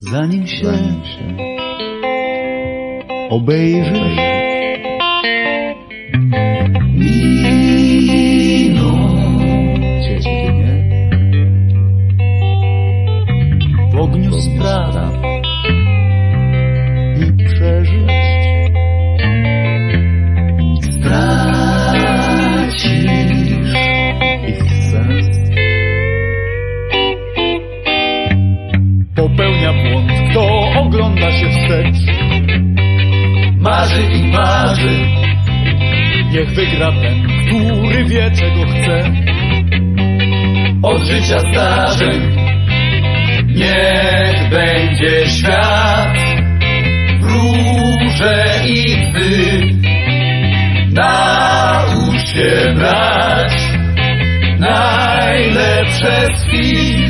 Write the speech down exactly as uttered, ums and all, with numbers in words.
Zanim się, Zanim się obejrzysz, miną ciebie dnie w ogniu spraw i przeżyć stracisz ich sens. Popełnia błąd, kto ogląda się wstecz. Marzy i marzy, niech wygra ten, który wie, czego chce. Od życia starzeń niech będzie świat w róże i łzy. Naucz się brać najlepsze z chwil.